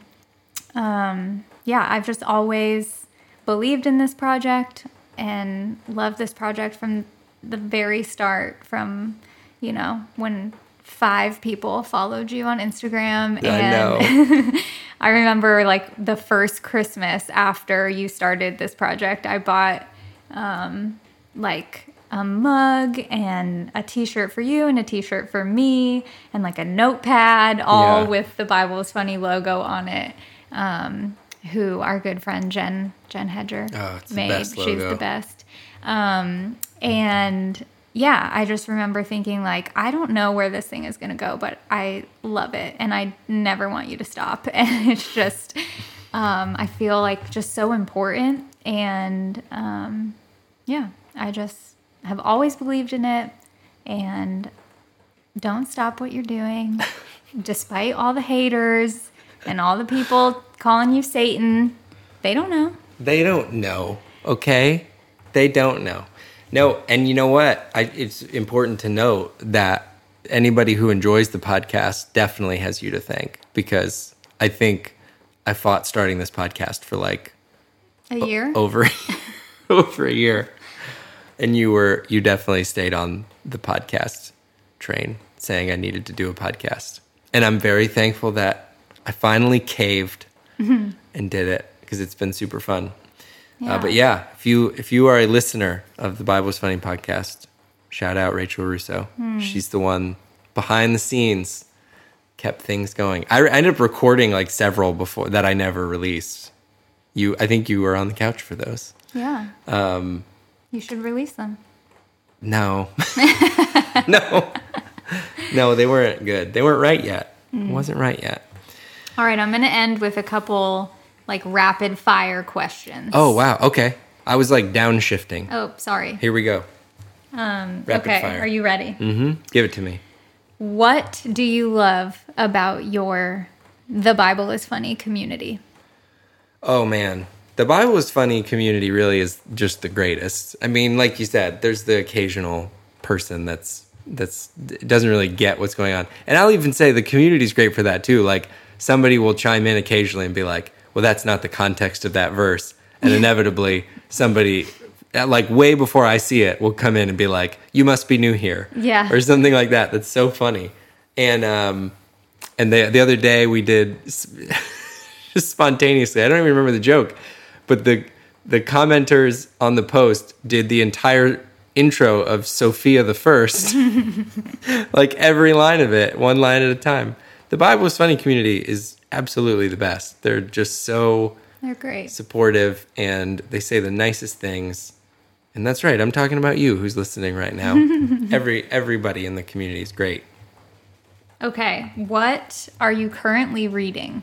um, yeah, I've just always believed in this project and loved this project from the very start, from, you know, when five people followed you on Instagram. And I know. I remember like the first Christmas after you started this project, I bought um, like a mug and a t-shirt for you and a t-shirt for me and like a notepad, all yeah. with the Bible is Funny logo on it, um, who our good friend Jen Jen Hedger oh, it's made. The best logo. She's the best. Um, and yeah, I just remember thinking like, I don't know where this thing is going to go, but I love it and I never want you to stop. And it's just, um, I feel like just so important. And um, yeah, I just have always believed in it, and don't stop what you're doing despite all the haters and all the people calling you Satan. They don't know. They don't know, okay? They don't know. No, and you know what? I, it's important to note that anybody who enjoys the podcast definitely has you to thank, because I think I fought starting this podcast for like a year, o- over over a year. And you were, you definitely stayed on the podcast train saying I needed to do a podcast. And I'm very thankful that I finally caved mm-hmm. and did it, because it's been super fun. Yeah. Uh, but yeah, if you, if you are a listener of the Bible is Funny podcast, shout out Rachel Russo. Mm. She's the one behind the scenes, kept things going. I, I ended up recording like several before that I never released. You, I think you were on the couch for those. Yeah. Um, You should release them. No. no. No, they weren't good. They weren't right yet. Mm. It wasn't right yet. All right, I'm going to end with a couple like rapid fire questions. Oh, wow. Okay. I was like downshifting. Oh, sorry. Here we go. Um, Rapid okay, fire. Are you ready? Mm-hmm. Give it to me. What do you love about your The Bible is Funny community? Oh, man. The Bible is Funny community really is just the greatest. I mean, like you said, there's the occasional person that's that's doesn't really get what's going on. And I'll even say the community's great for that too. Like somebody will chime in occasionally and be like, well, that's not the context of that verse. And inevitably somebody, like way before I see it, will come in and be like, you must be new here. Yeah. Or something like that. That's so funny. And um, and the, the other day we did, just spontaneously, I don't even remember the joke, but the the commenters on the post did the entire intro of Sophia the First. Like every line of it, one line at a time. The Bible is Funny community is absolutely the best. They're just so... They're great. Supportive, and they say the nicest things. And that's right, I'm talking about you who's listening right now. Every everybody in the community is great. Okay, what are you currently reading?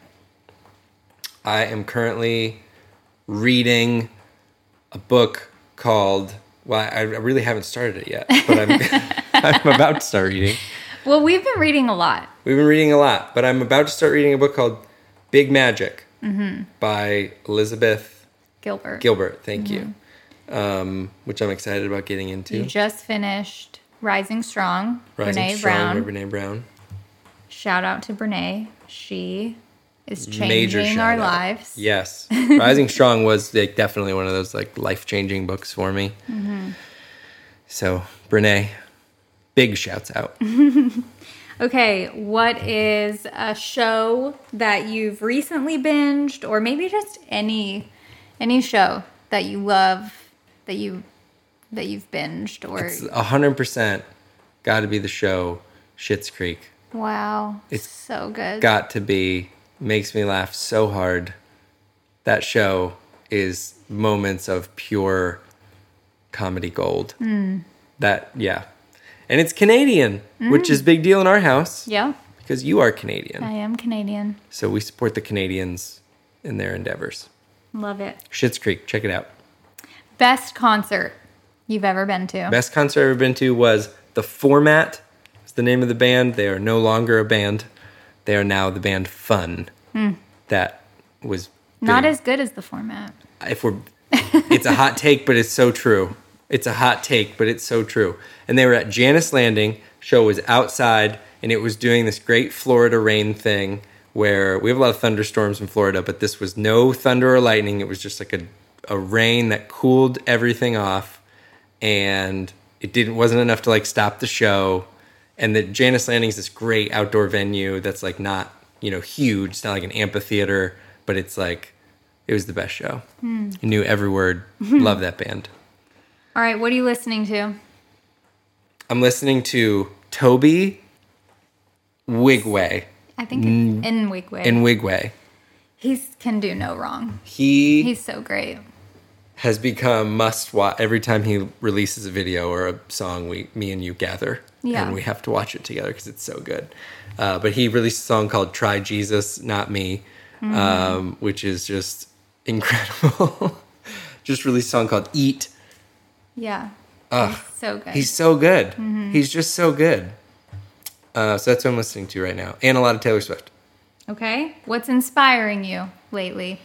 I am currently reading a book called, well, I really haven't started it yet, but I'm I'm about to start reading. Well, we've been reading a lot. We've been reading a lot, but I'm about to start reading a book called Big Magic. Mm-hmm. By Elizabeth Gilbert. Gilbert, thank mm-hmm. you. Um, which I'm excited about getting into. You just finished Rising Strong, Rising Brene Strong Brown. by Brene Brown. Shout out to Brene. She is changing our out. lives. Yes. Rising Strong was like, definitely one of those like life-changing books for me. Mm-hmm. So, Brene, big shouts out. Okay, what is a show that you've recently binged, or maybe just any any show that you love that you that you've binged? Or it's a hundred percent got to be the show Schitt's Creek. Wow, it's so good. Got to be, makes me laugh so hard. That show is moments of pure comedy gold. Mm. That yeah. And it's Canadian, mm. which is a big deal in our house. Yeah. Because you are Canadian. I am Canadian. So we support the Canadians in their endeavors. Love it. Schitt's Creek, check it out. Best concert you've ever been to? Best concert I've ever been to was The Format. It's the name of the band. They are no longer a band. They are now the band Fun. Mm. That was... Not big. As good as The Format. If we're... It's a hot take, but it's so true. It's a hot take, but it's so true. And they were at Janice Landing. Show was outside, and it was doing this great Florida rain thing where we have a lot of thunderstorms in Florida, but this was no thunder or lightning. It was just like a, a rain that cooled everything off, and it didn't wasn't enough to like stop the show. And the Janice Landing is this great outdoor venue that's like not, you know, huge. It's not like an amphitheater, but it's like it was the best show. Mm. I knew every word. Love that band. All right, what are you listening to? I'm listening to Toby Wigway. I think it's in Wigway. In Wigway. He can do no wrong. He He's so great. Has become must watch. Every time he releases a video or a song, we, me and you gather. Yeah. And we have to watch it together because it's so good. Uh, but he released a song called Try Jesus, Not Me, mm. um, which is just incredible. Just released a song called Eat. Yeah. Uh, he's so good. He's so good. Mm-hmm. He's just so good. Uh, so that's what I'm listening to right now. And a lot of Taylor Swift. Okay. What's inspiring you lately?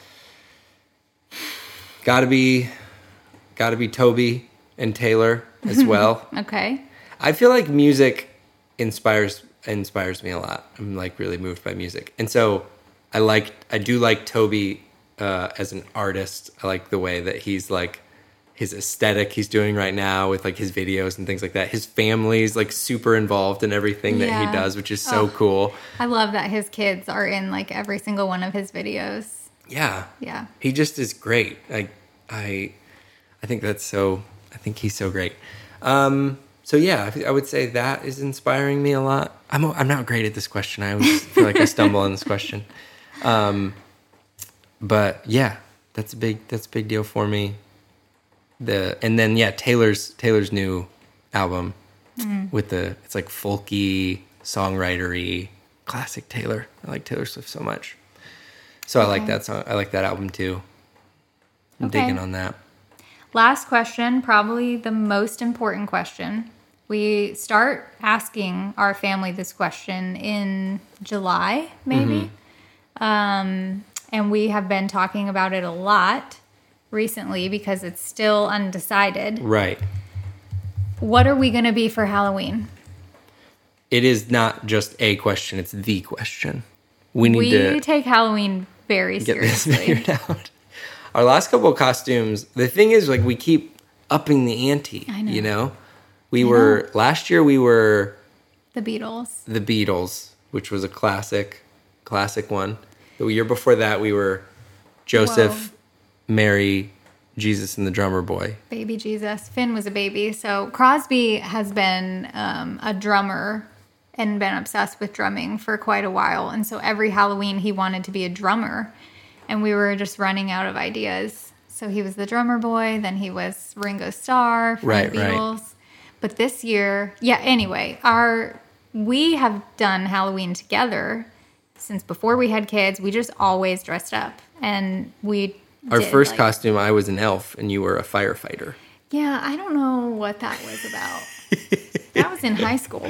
Gotta be, gotta be Toby and Taylor as well. Okay. I feel like music inspires inspires me a lot. I'm like really moved by music. And so I like, I do like Toby uh, as an artist. I like the way that he's like, his aesthetic he's doing right now with like his videos and things like that. His family's like super involved in everything that yeah. he does, which is so oh, cool. I love that his kids are in like every single one of his videos. Yeah. Yeah. He just is great. I I I think that's so I think he's so great. Um so yeah, I would say that is inspiring me a lot. I'm I'm not great at this question. I always feel like I stumble on this question. Um but yeah, that's a big that's a big deal for me. The and then yeah Taylor's Taylor's new album mm. with the it's like folky songwritery classic Taylor. I like Taylor Swift so much, so okay. I like that song. I like that album too. I'm okay. digging on that. Last question, probably the most important question: We start asking our family this question in July, maybe. Mm-hmm. Um, and we have been talking about it a lot recently because it's still undecided. Right. What are we going to be for Halloween? It is not just a question, it's the question. We need we to We take Halloween very get seriously. this figured out. Our last couple of costumes, the thing is, like, we keep upping the ante, I know. you know? We I were, know. last year we were... The Beatles. The Beatles, which was a classic, classic one. The year before that, we were Joseph, Whoa. Mary, Jesus, and the Drummer Boy. Baby Jesus. Finn was a baby. So Crosby has been um, a drummer and been obsessed with drumming for quite a while. And so every Halloween he wanted to be a drummer. And we were just running out of ideas. So he was the Drummer Boy. Then he was Ringo Starr from Right, the right. Beatles. But this year, yeah, anyway, our we have done Halloween together since before we had kids. We just always dressed up. And we Our did, first like, costume, I was an elf, and you were a firefighter. Yeah, I don't know what that was about. That was in high school.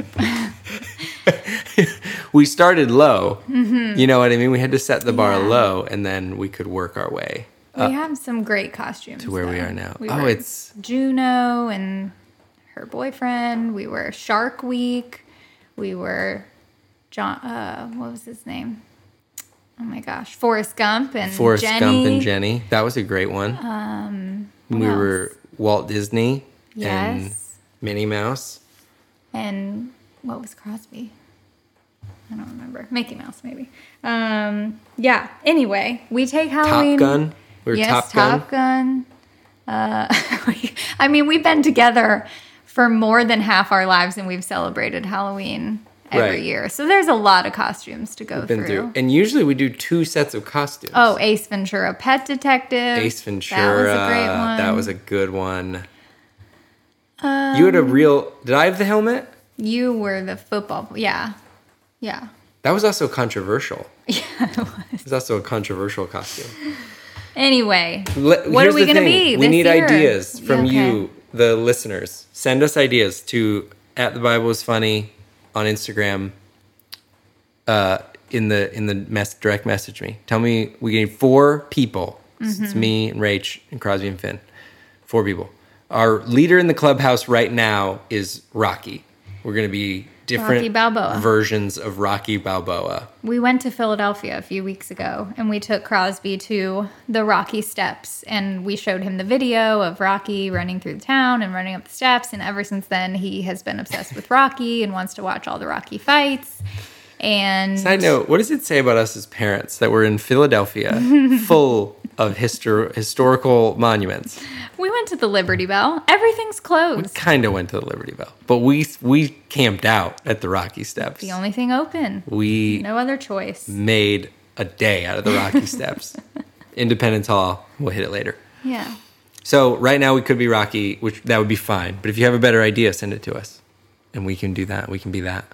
We started low. Mm-hmm. You know what I mean? We had to set the bar Yeah. low, and then we could work our way We have some great costumes. to where we though. are now. We Oh, were it's... Juno and her boyfriend. We were Shark Week. We were John. Uh, what was his name? Oh my gosh, Forrest Gump and Forrest Jenny. Gump and Jenny. That was a great one. Um, we what were else? Walt Disney and Yes. Minnie Mouse. And what was Crosby? I don't remember. Mickey Mouse, maybe. Um, yeah. Anyway, we take Halloween. Top Gun. We were yes, Top Gun. Top Gun. Uh, we, I mean, we've been together for more than half our lives, and we've celebrated Halloween every Right. year. So there's a lot of costumes to go We've been through. through. And usually we do two sets of costumes. Oh, Ace Ventura, Pet Detective. Ace Ventura. That was a great one. That was a good one. Um, You had a real... Did I have the helmet? You were the football. Yeah. Yeah. That was also controversial. Yeah, it was. It was also a controversial costume. Anyway, Le- what here's are we the going to thing. be We this need year? ideas from Okay. you, the listeners. Send us ideas to at the Bible is funny on Instagram. Uh, in the in the mess, direct message me. Tell me we need four people. Mm-hmm. It's me and Rach and Crosby and Finn. Four people. Our leader in the clubhouse right now is Rocky. We're going to be different Rocky Balboa. versions of Rocky Balboa. We went to Philadelphia a few weeks ago, and we took Crosby to the Rocky Steps, and we showed him the video of Rocky running through the town and running up the steps, and ever since then, he has been obsessed with Rocky and wants to watch all the Rocky fights. And Side note, what does it say about us as parents that we're in Philadelphia full of histor- historical monuments? we went to the Liberty Bell. Everything's closed. Kind of went to the Liberty Bell, but we we camped out at the Rocky Steps. The only thing open. We No other choice. made a day out of the Rocky Steps. Independence Hall, we'll hit it later. Yeah. So right now we could be Rocky, which that would be fine. But if you have a better idea, send it to us, and we can do that. We can be that.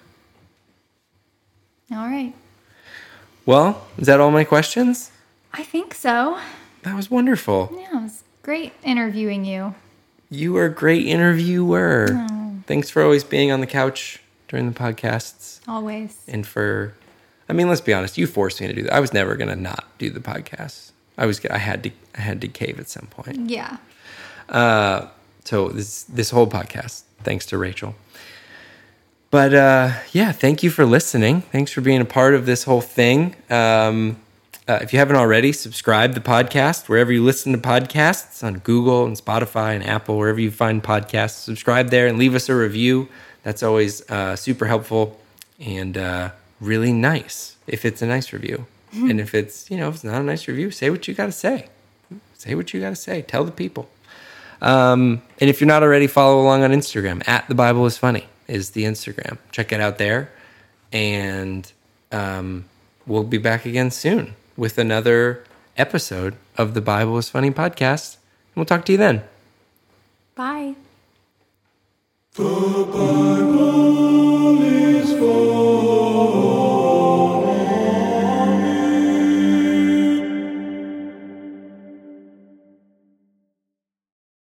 All right. Well, is that all my questions? I think so. That was wonderful. Yeah, it was great interviewing you. You are a great interviewer. Oh. Thanks for always being on the couch during the podcasts. Always. And for, I mean, let's be honest, you forced me to do that. I was never going to not do the podcast. I was, I had to, I had to cave at some point. Yeah. Uh, so this, this whole podcast, thanks to Rachel. But uh, yeah, thank you for listening. Thanks for being a part of this whole thing. Um, uh, if you haven't already, subscribe to the podcast wherever you listen to podcasts, on Google and Spotify and Apple, wherever you find podcasts. Subscribe there and leave us a review. That's always uh, super helpful and uh, really nice if it's a nice review. And if it's, you know, if it's not a nice review, say what you got to say. Say what you got to say. Tell the people. Um, and if you're not already, follow along on Instagram. At The Bible is Funny is the Instagram. Check it out there. And um, we'll be back again soon with another episode of the Bible is Funny podcast. And we'll talk to you then. Bye. The Bible